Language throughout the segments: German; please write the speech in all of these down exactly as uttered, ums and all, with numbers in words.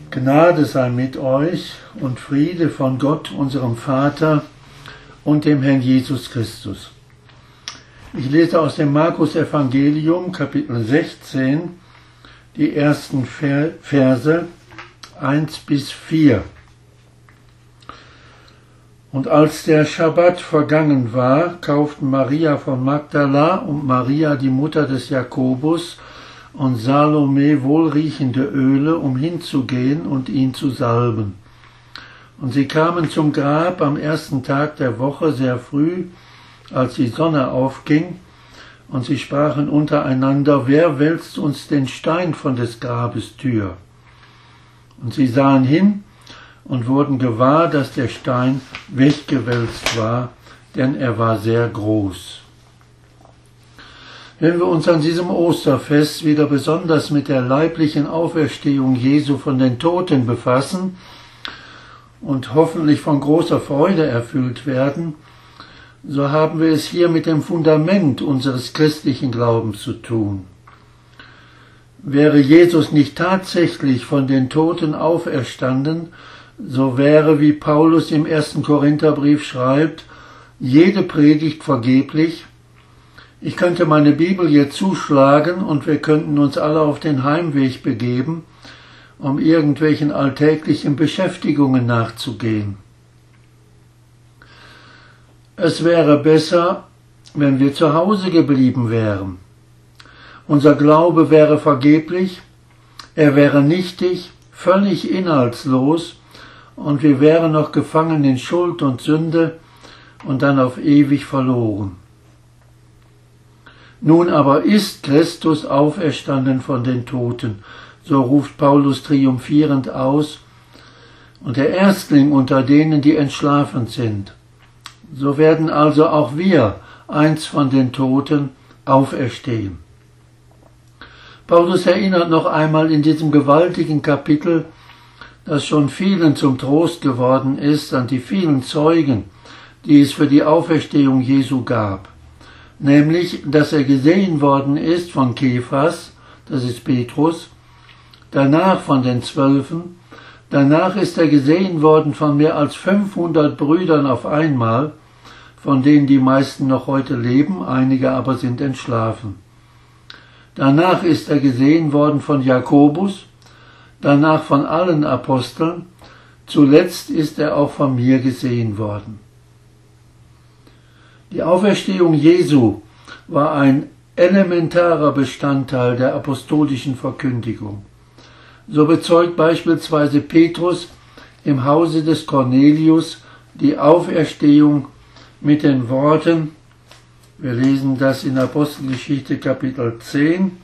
Gnade sei mit euch und Friede von Gott, unserem Vater und dem Herrn Jesus Christus. Ich lese aus dem Markus-Evangelium, Kapitel sechzehn, die ersten Verse eins bis vier. Und als der Schabbat vergangen war, kauften Maria von Magdala und Maria, die Mutter des Jakobus, und Salome wohlriechende Öle, um hinzugehen und ihn zu salben. Und sie kamen zum Grab am ersten Tag der Woche sehr früh, als die Sonne aufging, und sie sprachen untereinander: Wer wälzt uns den Stein von des Grabes Tür? Und sie sahen hin und wurden gewahr, dass der Stein weggewälzt war, denn er war sehr groß. Wenn wir uns an diesem Osterfest wieder besonders mit der leiblichen Auferstehung Jesu von den Toten befassen und hoffentlich von großer Freude erfüllt werden, so haben wir es hier mit dem Fundament unseres christlichen Glaubens zu tun. Wäre Jesus nicht tatsächlich von den Toten auferstanden, so wäre, wie Paulus im ersten Korintherbrief schreibt, jede Predigt vergeblich. Ich könnte meine Bibel jetzt zuschlagen und wir könnten uns alle auf den Heimweg begeben, um irgendwelchen alltäglichen Beschäftigungen nachzugehen. Es wäre besser, wenn wir zu Hause geblieben wären. Unser Glaube wäre vergeblich, er wäre nichtig, völlig inhaltslos, und wir wären noch gefangen in Schuld und Sünde und dann auf ewig verloren. Nun aber ist Christus auferstanden von den Toten, so ruft Paulus triumphierend aus, und der Erstling unter denen, die entschlafen sind. So werden also auch wir, eins von den Toten, auferstehen. Paulus erinnert noch einmal in diesem gewaltigen Kapitel, das schon vielen zum Trost geworden ist, an die vielen Zeugen, die es für die Auferstehung Jesu gab. Nämlich, dass er gesehen worden ist von Kephas, das ist Petrus, danach von den Zwölfen, danach ist er gesehen worden von mehr als fünfhundert Brüdern auf einmal, von denen die meisten noch heute leben, einige aber sind entschlafen. Danach ist er gesehen worden von Jakobus, danach von allen Aposteln, zuletzt ist er auch von mir gesehen worden. Die Auferstehung Jesu war ein elementarer Bestandteil der apostolischen Verkündigung. So bezeugt beispielsweise Petrus im Hause des Cornelius die Auferstehung mit den Worten, wir lesen das in Apostelgeschichte Kapitel zehn,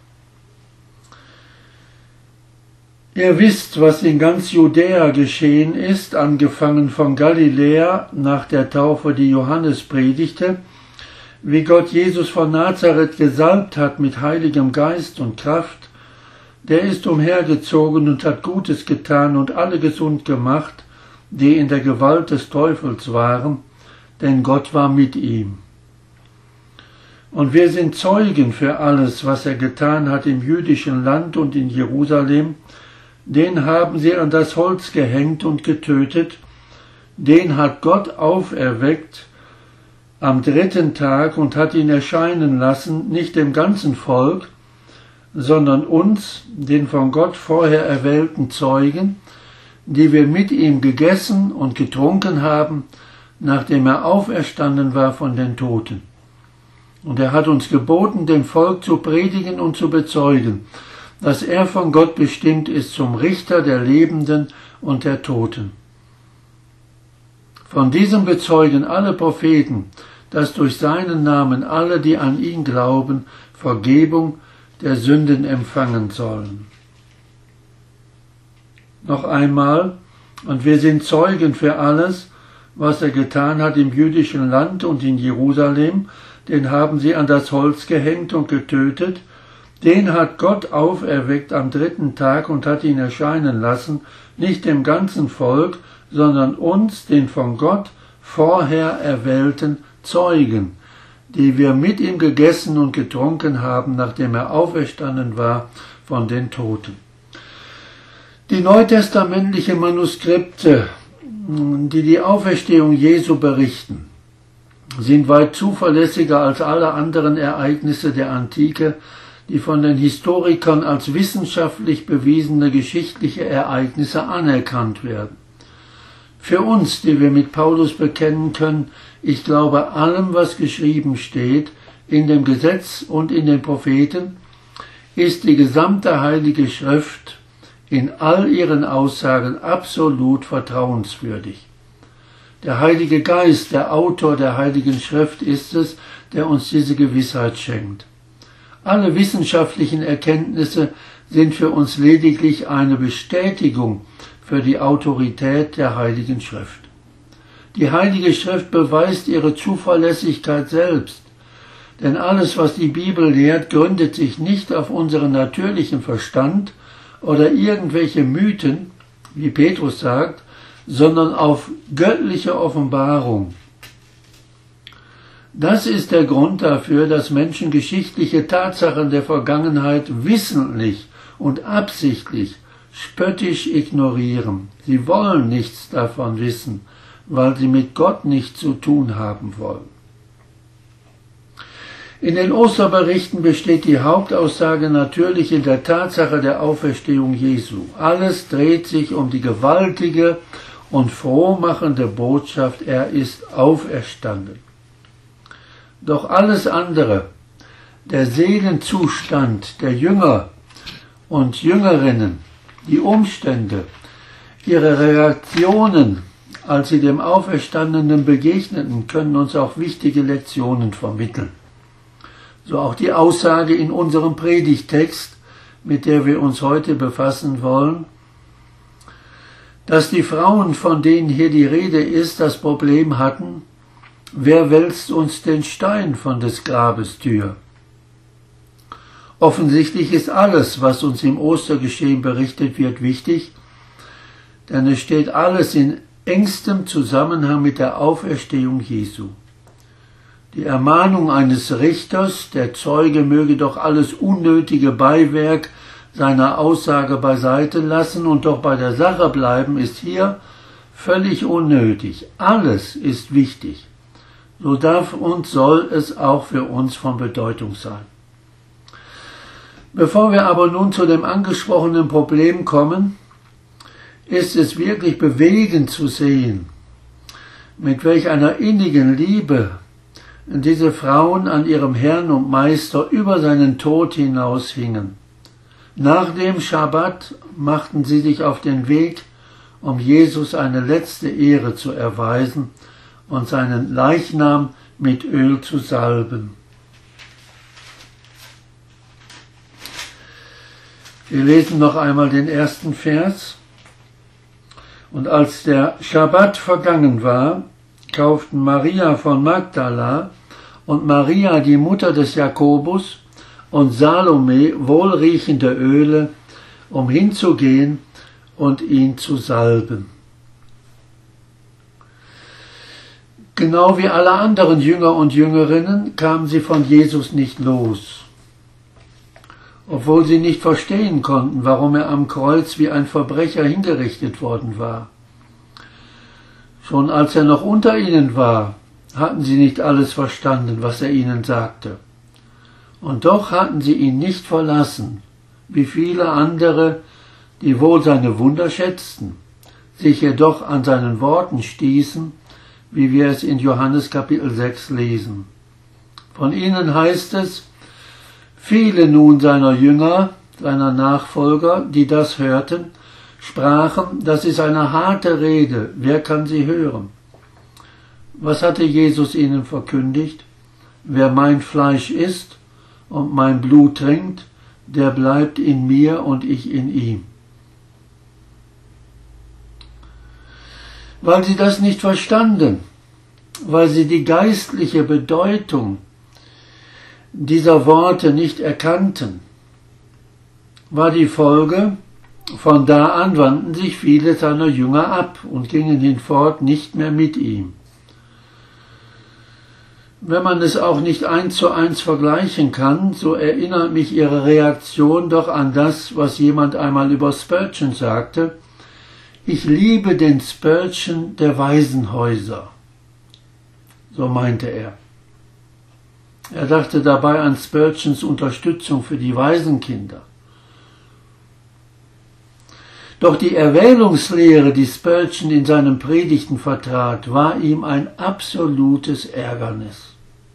Ihr wisst, was in ganz Judäa geschehen ist, angefangen von Galiläa nach der Taufe, die Johannes predigte, wie Gott Jesus von Nazareth gesalbt hat mit heiligem Geist und Kraft. Der ist umhergezogen und hat Gutes getan und alle gesund gemacht, die in der Gewalt des Teufels waren, denn Gott war mit ihm. Und wir sind Zeugen für alles, was er getan hat im jüdischen Land und in Jerusalem. Den haben sie an das Holz gehängt und getötet, den hat Gott auferweckt am dritten Tag und hat ihn erscheinen lassen, nicht dem ganzen Volk, sondern uns, den von Gott vorher erwählten Zeugen, die wir mit ihm gegessen und getrunken haben, nachdem er auferstanden war von den Toten. Und er hat uns geboten, dem Volk zu predigen und zu bezeugen, dass er von Gott bestimmt ist zum Richter der Lebenden und der Toten. Von diesem bezeugen alle Propheten, dass durch seinen Namen alle, die an ihn glauben, Vergebung der Sünden empfangen sollen. Noch einmal, und wir sind Zeugen für alles, was er getan hat im jüdischen Land und in Jerusalem, den haben sie an das Holz gehängt und getötet, den hat Gott auferweckt am dritten Tag und hat ihn erscheinen lassen, nicht dem ganzen Volk, sondern uns, den von Gott vorher erwählten Zeugen, die wir mit ihm gegessen und getrunken haben, nachdem er auferstanden war von den Toten. Die neutestamentlichen Manuskripte, die die Auferstehung Jesu berichten, sind weit zuverlässiger als alle anderen Ereignisse der Antike, die von den Historikern als wissenschaftlich bewiesene geschichtliche Ereignisse anerkannt werden. Für uns, die wir mit Paulus bekennen können, ich glaube allem, was geschrieben steht, in dem Gesetz und in den Propheten, ist die gesamte Heilige Schrift in all ihren Aussagen absolut vertrauenswürdig. Der Heilige Geist, der Autor der Heiligen Schrift, ist es, der uns diese Gewissheit schenkt. Alle wissenschaftlichen Erkenntnisse sind für uns lediglich eine Bestätigung für die Autorität der Heiligen Schrift. Die Heilige Schrift beweist ihre Zuverlässigkeit selbst, denn alles, was die Bibel lehrt, gründet sich nicht auf unseren natürlichen Verstand oder irgendwelche Mythen, wie Petrus sagt, sondern auf göttliche Offenbarung. Das ist der Grund dafür, dass Menschen geschichtliche Tatsachen der Vergangenheit wissentlich und absichtlich spöttisch ignorieren. Sie wollen nichts davon wissen, weil sie mit Gott nichts zu tun haben wollen. In den Osterberichten besteht die Hauptaussage natürlich in der Tatsache der Auferstehung Jesu. Alles dreht sich um die gewaltige und frohmachende Botschaft, er ist auferstanden. Doch alles andere, der Seelenzustand der Jünger und Jüngerinnen, die Umstände, ihre Reaktionen, als sie dem Auferstandenen begegneten, können uns auch wichtige Lektionen vermitteln. So auch die Aussage in unserem Predigttext, mit der wir uns heute befassen wollen, dass die Frauen, von denen hier die Rede ist, das Problem hatten, wer wälzt uns den Stein von des Grabes Tür? Offensichtlich ist alles, was uns im Ostergeschehen berichtet wird, wichtig, denn es steht alles in engstem Zusammenhang mit der Auferstehung Jesu. Die Ermahnung eines Richters, der Zeuge möge doch alles unnötige Beiwerk seiner Aussage beiseite lassen und doch bei der Sache bleiben, ist hier völlig unnötig. Alles ist wichtig. So darf und soll es auch für uns von Bedeutung sein. Bevor wir aber nun zu dem angesprochenen Problem kommen, ist es wirklich bewegend zu sehen, mit welch einer innigen Liebe diese Frauen an ihrem Herrn und Meister über seinen Tod hinaus hingen. Nach dem Schabbat machten sie sich auf den Weg, um Jesus eine letzte Ehre zu erweisen und seinen Leichnam mit Öl zu salben. Wir lesen noch einmal den ersten Vers. Und als der Schabbat vergangen war, kauften Maria von Magdala und Maria, die Mutter des Jakobus, und Salome wohlriechende Öle, um hinzugehen und ihn zu salben. Genau wie alle anderen Jünger und Jüngerinnen kamen sie von Jesus nicht los, obwohl sie nicht verstehen konnten, warum er am Kreuz wie ein Verbrecher hingerichtet worden war. Schon als er noch unter ihnen war, hatten sie nicht alles verstanden, was er ihnen sagte. Und doch hatten sie ihn nicht verlassen, wie viele andere, die wohl seine Wunder schätzten, sich jedoch an seinen Worten stießen, wie wir es in Johannes Kapitel sechs lesen. Von ihnen heißt es, viele nun seiner Jünger, seiner Nachfolger, die das hörten, sprachen, das ist eine harte Rede, wer kann sie hören? Was hatte Jesus ihnen verkündigt? Wer mein Fleisch isst und mein Blut trinkt, der bleibt in mir und ich in ihm. Weil sie das nicht verstanden, weil sie die geistliche Bedeutung dieser Worte nicht erkannten, war die Folge, von da an wandten sich viele seiner Jünger ab und gingen hinfort nicht mehr mit ihm. Wenn man es auch nicht eins zu eins vergleichen kann, so erinnert mich ihre Reaktion doch an das, was jemand einmal über Spurgeon sagte: Ich liebe den Spurgeon der Waisenhäuser. So meinte er. Er dachte dabei an Spurgeons Unterstützung für die Waisenkinder. Doch die Erwählungslehre, die Spurgeon in seinen Predigten vertrat, war ihm ein absolutes Ärgernis.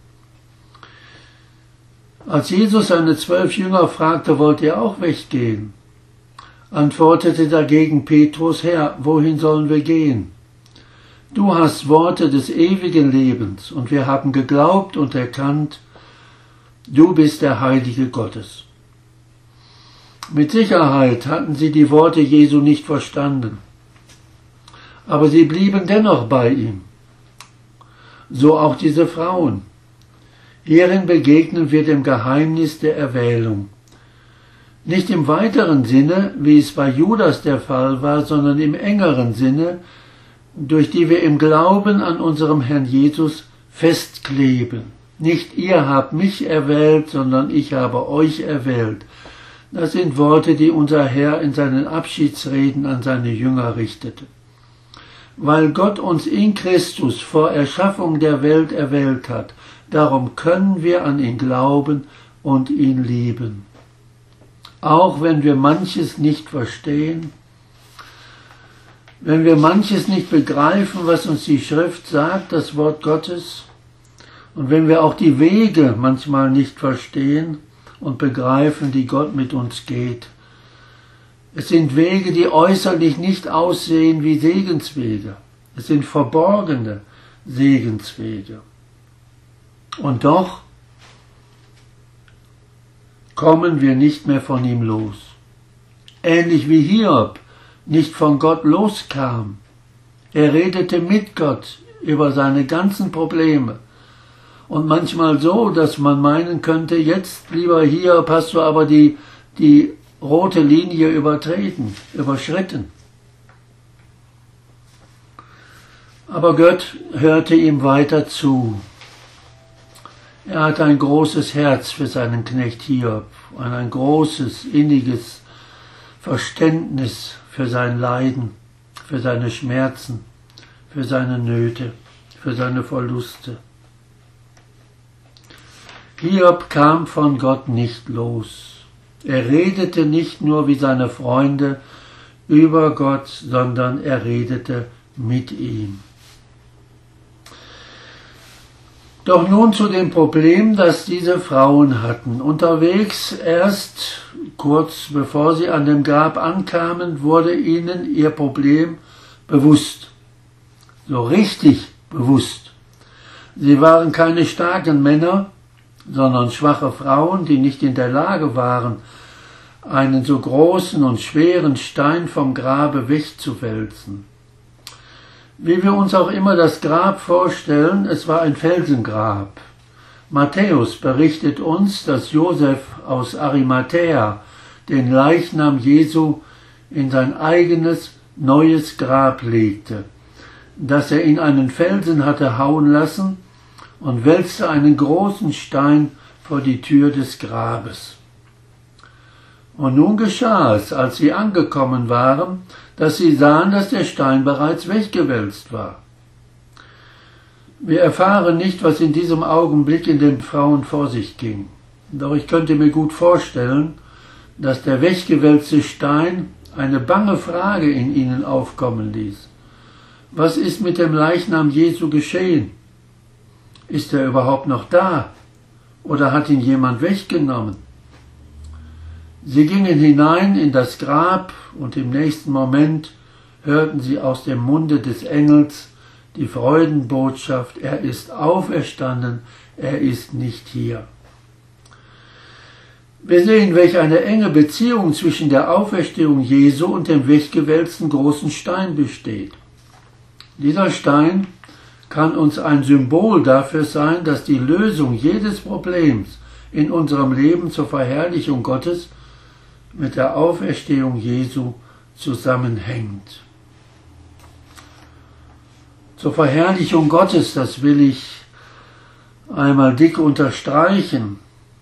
Als Jesus seine zwölf Jünger fragte, wollt ihr auch weggehen? Antwortete dagegen Petrus: Herr, wohin sollen wir gehen? Du hast Worte des ewigen Lebens, und wir haben geglaubt und erkannt, du bist der Heilige Gottes. Mit Sicherheit hatten sie die Worte Jesu nicht verstanden, aber sie blieben dennoch bei ihm. So auch diese Frauen. Hierin begegnen wir dem Geheimnis der Erwählung. Nicht im weiteren Sinne, wie es bei Judas der Fall war, sondern im engeren Sinne, durch die wir im Glauben an unserem Herrn Jesus festkleben. Nicht ihr habt mich erwählt, sondern ich habe euch erwählt. Das sind Worte, die unser Herr in seinen Abschiedsreden an seine Jünger richtete. Weil Gott uns in Christus vor Erschaffung der Welt erwählt hat, darum können wir an ihn glauben und ihn lieben. Auch wenn wir manches nicht verstehen, wenn wir manches nicht begreifen, was uns die Schrift sagt, das Wort Gottes, und wenn wir auch die Wege manchmal nicht verstehen und begreifen, die Gott mit uns geht. Es sind Wege, die äußerlich nicht aussehen wie Segenswege. Es sind verborgene Segenswege. Und doch kommen wir nicht mehr von ihm los. Ähnlich wie Hiob nicht von Gott loskam. Er redete mit Gott über seine ganzen Probleme. Und manchmal so, dass man meinen könnte, jetzt, lieber Hiob, hast du aber die, die rote Linie übertreten, überschritten. Aber Gott hörte ihm weiter zu. Er hatte ein großes Herz für seinen Knecht Hiob und ein großes, inniges Verständnis für sein Leiden, für seine Schmerzen, für seine Nöte, für seine Verluste. Hiob kam von Gott nicht los. Er redete nicht nur wie seine Freunde über Gott, sondern er redete mit ihm. Doch nun zu dem Problem, das diese Frauen hatten. Unterwegs, erst kurz bevor sie an dem Grab ankamen, wurde ihnen ihr Problem bewusst. So richtig bewusst. Sie waren keine starken Männer, sondern schwache Frauen, die nicht in der Lage waren, einen so großen und schweren Stein vom Grabe wegzuwälzen. Wie wir uns auch immer das Grab vorstellen, es war ein Felsengrab. Matthäus berichtet uns, dass Josef aus Arimathäa den Leichnam Jesu in sein eigenes neues Grab legte, das er in einen Felsen hatte hauen lassen und wälzte einen großen Stein vor die Tür des Grabes. Und nun geschah es, als sie angekommen waren, dass sie sahen, dass der Stein bereits weggewälzt war. Wir erfahren nicht, was in diesem Augenblick in den Frauen vor sich ging. Doch ich könnte mir gut vorstellen, dass der weggewälzte Stein eine bange Frage in ihnen aufkommen ließ. Was ist mit dem Leichnam Jesu geschehen? Ist er überhaupt noch da? Oder hat ihn jemand weggenommen? Sie gingen hinein in das Grab und im nächsten Moment hörten sie aus dem Munde des Engels die Freudenbotschaft: Er ist auferstanden, er ist nicht hier. Wir sehen, welch eine enge Beziehung zwischen der Auferstehung Jesu und dem weggewälzten großen Stein besteht. Dieser Stein kann uns ein Symbol dafür sein, dass die Lösung jedes Problems in unserem Leben zur Verherrlichung Gottes mit der Auferstehung Jesu zusammenhängt. Zur Verherrlichung Gottes, das will ich einmal dick unterstreichen.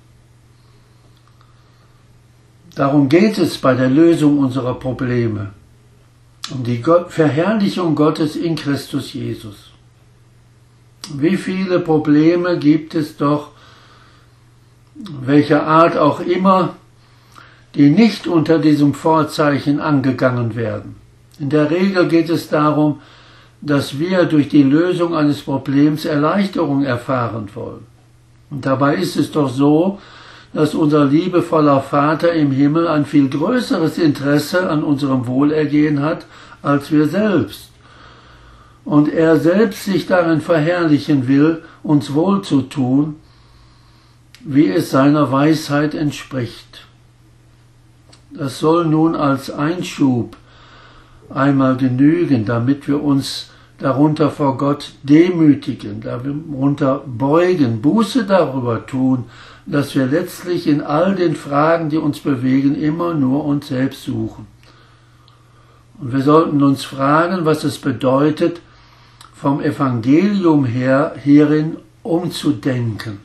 Darum geht es bei der Lösung unserer Probleme, um die Verherrlichung Gottes in Christus Jesus. Wie viele Probleme gibt es doch, welcher Art auch immer, die nicht unter diesem Vorzeichen angegangen werden. In der Regel geht es darum, dass wir durch die Lösung eines Problems Erleichterung erfahren wollen. Und dabei ist es doch so, dass unser liebevoller Vater im Himmel ein viel größeres Interesse an unserem Wohlergehen hat, als wir selbst. Und er selbst sich darin verherrlichen will, uns wohlzutun, wie es seiner Weisheit entspricht. Das soll nun als Einschub einmal genügen, damit wir uns darunter vor Gott demütigen, darunter beugen, Buße darüber tun, dass wir letztlich in all den Fragen, die uns bewegen, immer nur uns selbst suchen. Und wir sollten uns fragen, was es bedeutet, vom Evangelium her hierin umzudenken.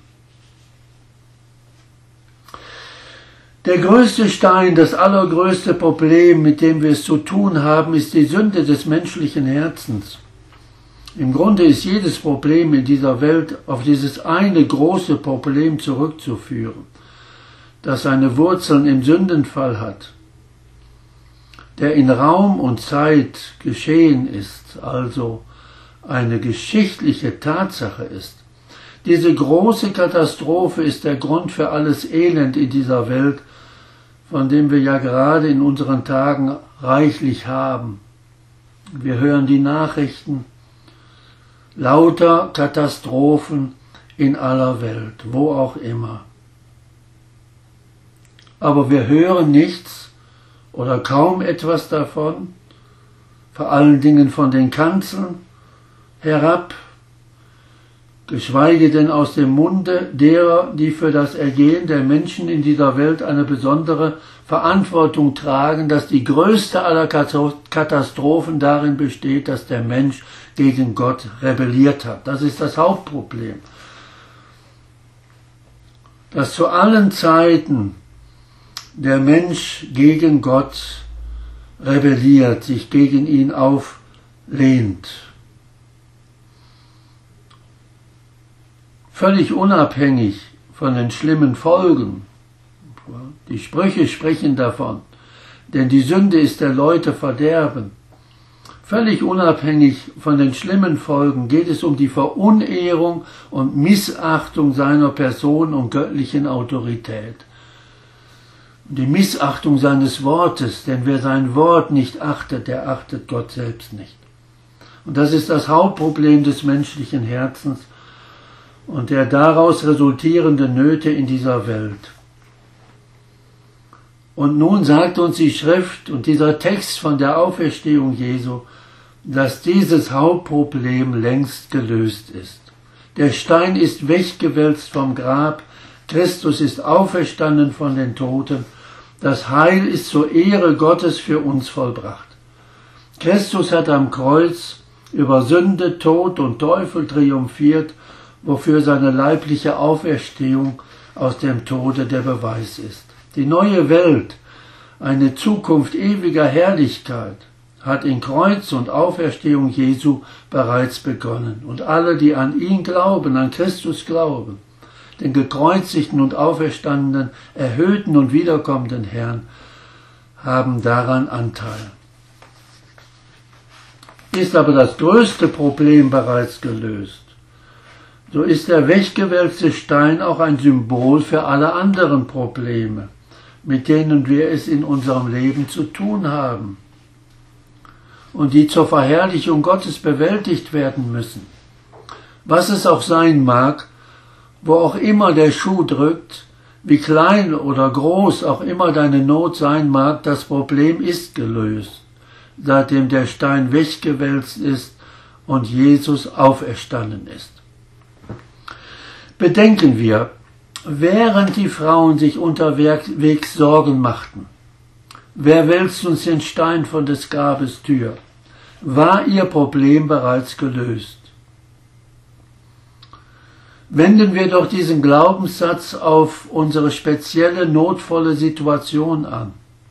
Der größte Stein, das allergrößte Problem, mit dem wir es zu tun haben, ist die Sünde des menschlichen Herzens. Im Grunde ist jedes Problem in dieser Welt auf dieses eine große Problem zurückzuführen, das seine Wurzeln im Sündenfall hat, der in Raum und Zeit geschehen ist, also eine geschichtliche Tatsache ist. Diese große Katastrophe ist der Grund für alles Elend in dieser Welt, von dem wir ja gerade in unseren Tagen reichlich haben. Wir hören die Nachrichten, lauter Katastrophen in aller Welt, wo auch immer. Aber wir hören nichts oder kaum etwas davon, vor allen Dingen von den Kanzeln herab, geschweige denn aus dem Munde derer, die für das Ergehen der Menschen in dieser Welt eine besondere Verantwortung tragen, dass die größte aller Katastrophen darin besteht, dass der Mensch gegen Gott rebelliert hat. Das ist das Hauptproblem. Dass zu allen Zeiten der Mensch gegen Gott rebelliert, sich gegen ihn auflehnt. Völlig unabhängig von den schlimmen Folgen. Die Sprüche sprechen davon, denn die Sünde ist der Leute Verderben. Völlig unabhängig von den schlimmen Folgen geht es um die Verunehrung und Missachtung seiner Person und göttlichen Autorität. Die Missachtung seines Wortes, denn wer sein Wort nicht achtet, der achtet Gott selbst nicht. Und das ist das Hauptproblem des menschlichen Herzens und der daraus resultierenden Nöte in dieser Welt. Und nun sagt uns die Schrift und dieser Text von der Auferstehung Jesu, dass dieses Hauptproblem längst gelöst ist. Der Stein ist weggewälzt vom Grab, Christus ist auferstanden von den Toten, das Heil ist zur Ehre Gottes für uns vollbracht. Christus hat am Kreuz über Sünde, Tod und Teufel triumphiert, wofür seine leibliche Auferstehung aus dem Tode der Beweis ist. Die neue Welt, eine Zukunft ewiger Herrlichkeit, hat in Kreuz und Auferstehung Jesu bereits begonnen. Und alle, die an ihn glauben, an Christus glauben, den gekreuzigten und auferstandenen, erhöhten und wiederkommenden Herrn, haben daran Anteil. Ist aber das größte Problem bereits gelöst, so ist der weggewälzte Stein auch ein Symbol für alle anderen Probleme, mit denen wir es in unserem Leben zu tun haben und die zur Verherrlichung Gottes bewältigt werden müssen. Was es auch sein mag, wo auch immer der Schuh drückt, wie klein oder groß auch immer deine Not sein mag, das Problem ist gelöst, seitdem der Stein weggewälzt ist und Jesus auferstanden ist. Bedenken wir, während die Frauen sich unterwegs Sorgen machten, wer wälzt uns den Stein von des Grabes Tür, war ihr Problem bereits gelöst. Wenden wir doch diesen Glaubenssatz auf unsere spezielle, notvolle Situation an.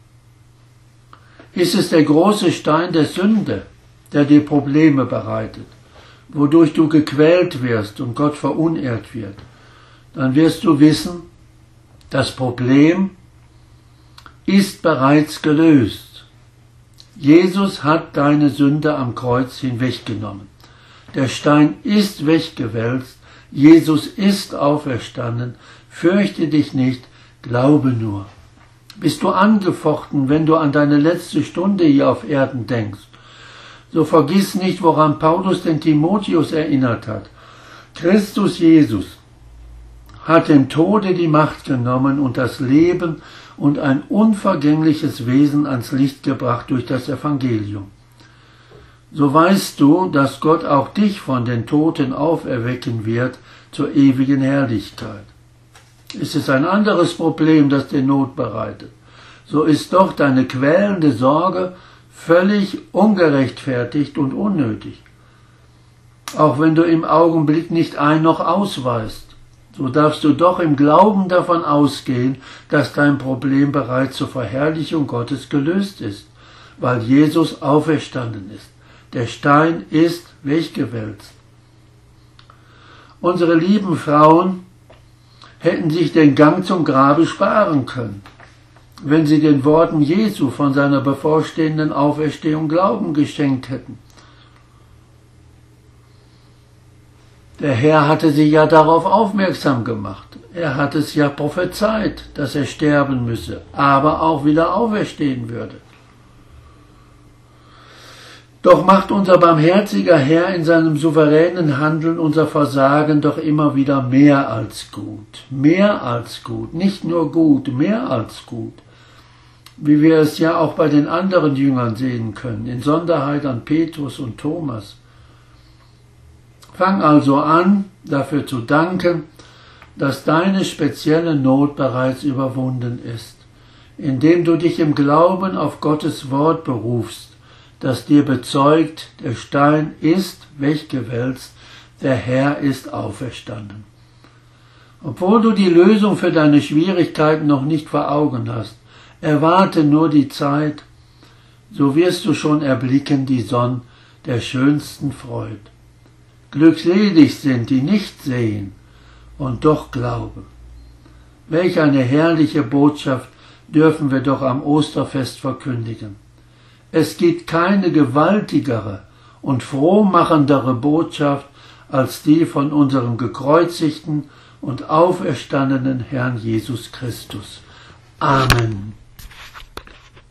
Ist es der große Stein der Sünde, der dir Probleme bereitet, wodurch du gequält wirst und Gott verunehrt wird, dann wirst du wissen, das Problem ist bereits gelöst. Jesus hat deine Sünde am Kreuz hinweggenommen. Der Stein ist weggewälzt, Jesus ist auferstanden, fürchte dich nicht, glaube nur. Bist du angefochten, wenn du an deine letzte Stunde hier auf Erden denkst, so vergiss nicht, woran Paulus den Timotheus erinnert hat. Christus Jesus hat dem Tode die Macht genommen und das Leben und ein unvergängliches Wesen ans Licht gebracht durch das Evangelium. So weißt du, dass Gott auch dich von den Toten auferwecken wird zur ewigen Herrlichkeit. Ist es ein anderes Problem, das dir Not bereitet, so ist doch deine quälende Sorge völlig ungerechtfertigt und unnötig. Auch wenn du im Augenblick nicht ein noch ausweist, so darfst du doch im Glauben davon ausgehen, dass dein Problem bereits zur Verherrlichung Gottes gelöst ist, weil Jesus auferstanden ist. Der Stein ist weggewälzt. Unsere lieben Frauen hätten sich den Gang zum Grabe sparen können, wenn sie den Worten Jesu von seiner bevorstehenden Auferstehung Glauben geschenkt hätten. Der Herr hatte sie ja darauf aufmerksam gemacht. Er hat es ja prophezeit, dass er sterben müsse, aber auch wieder auferstehen würde. Doch macht unser barmherziger Herr in seinem souveränen Handeln unser Versagen doch immer wieder mehr als gut. Mehr als gut, nicht nur gut, mehr als gut. Wie wir es ja auch bei den anderen Jüngern sehen können, in Sonderheit an Petrus und Thomas. Fang also an, dafür zu danken, dass deine spezielle Not bereits überwunden ist, indem du dich im Glauben auf Gottes Wort berufst, das dir bezeugt, der Stein ist weggewälzt, der Herr ist auferstanden. Obwohl du die Lösung für deine Schwierigkeiten noch nicht vor Augen hast, erwarte nur die Zeit, so wirst du schon erblicken die Sonne der schönsten Freude. Glückselig sind, die nicht sehen und doch glauben. Welch eine herrliche Botschaft dürfen wir doch am Osterfest verkündigen. Es gibt keine gewaltigere und frohmachendere Botschaft als die von unserem gekreuzigten und auferstandenen Herrn Jesus Christus. Amen.